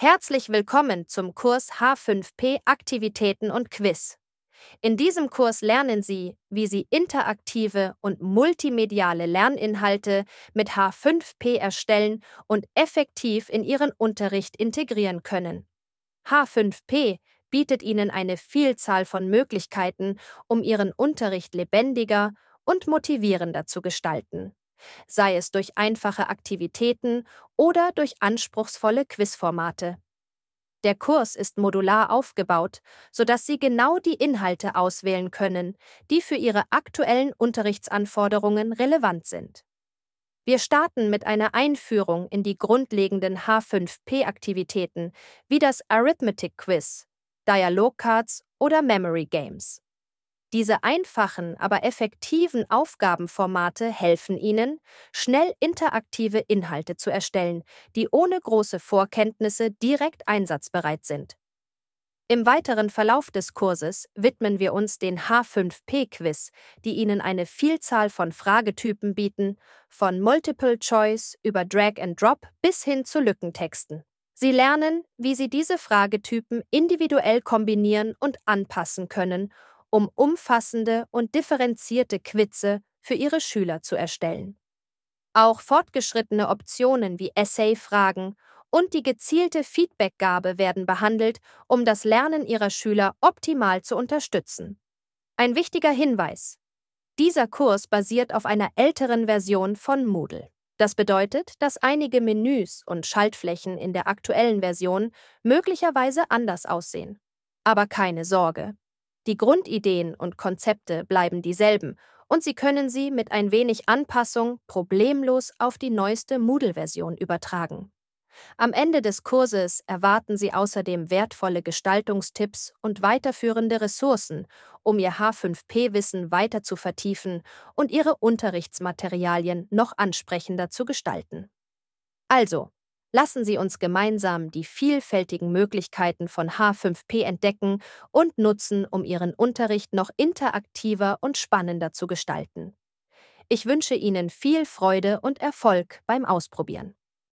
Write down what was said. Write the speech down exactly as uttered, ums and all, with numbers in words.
Herzlich willkommen zum Kurs H fünf P Aktivitäten und Quiz. In diesem Kurs lernen Sie, wie Sie interaktive und multimediale Lerninhalte mit H fünf P erstellen und effektiv in Ihren Unterricht integrieren können. H fünf P bietet Ihnen eine Vielzahl von Möglichkeiten, um Ihren Unterricht lebendiger und motivierender zu gestalten, sei es durch einfache Aktivitäten oder durch anspruchsvolle Quizformate. Der Kurs ist modular aufgebaut, sodass Sie genau die Inhalte auswählen können, die für Ihre aktuellen Unterrichtsanforderungen relevant sind. Wir starten mit einer Einführung in die grundlegenden H fünf P-Aktivitäten wie das Arithmetic Quiz, Dialogcards oder Memory Games. Diese einfachen, aber effektiven Aufgabenformate helfen Ihnen, schnell interaktive Inhalte zu erstellen, die ohne große Vorkenntnisse direkt einsatzbereit sind. Im weiteren Verlauf des Kurses widmen wir uns den H fünf P-Quiz, die Ihnen eine Vielzahl von Fragetypen bieten, von Multiple Choice über Drag and Drop bis hin zu Lückentexten. Sie lernen, wie Sie diese Fragetypen individuell kombinieren und anpassen können, um umfassende und differenzierte Quizze für Ihre Schüler zu erstellen. Auch fortgeschrittene Optionen wie Essay-Fragen und die gezielte Feedbackgabe werden behandelt, um das Lernen Ihrer Schüler optimal zu unterstützen. Ein wichtiger Hinweis: Dieser Kurs basiert auf einer älteren Version von Moodle. Das bedeutet, dass einige Menüs und Schaltflächen in der aktuellen Version möglicherweise anders aussehen. Aber keine Sorge. Die Grundideen und Konzepte bleiben dieselben und Sie können sie mit ein wenig Anpassung problemlos auf die neueste Moodle-Version übertragen. Am Ende des Kurses erwarten Sie außerdem wertvolle Gestaltungstipps und weiterführende Ressourcen, um Ihr H fünf P-Wissen weiter zu vertiefen und Ihre Unterrichtsmaterialien noch ansprechender zu gestalten. Also, lassen Sie uns gemeinsam die vielfältigen Möglichkeiten von H fünf P entdecken und nutzen, um Ihren Unterricht noch interaktiver und spannender zu gestalten. Ich wünsche Ihnen viel Freude und Erfolg beim Ausprobieren.